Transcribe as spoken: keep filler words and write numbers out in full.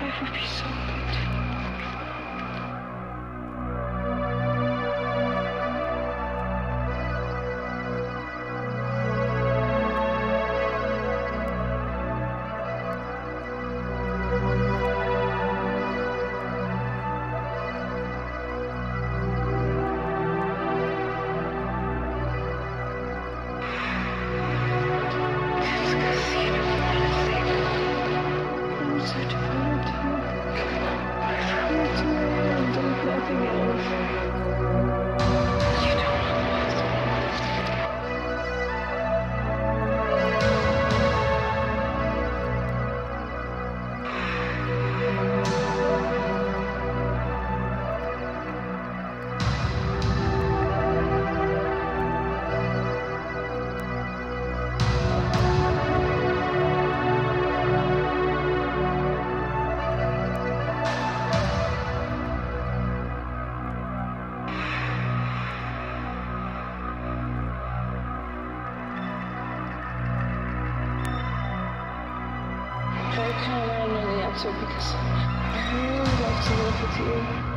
life would be so good. I kind of want to know the answer because I really would like to live with you.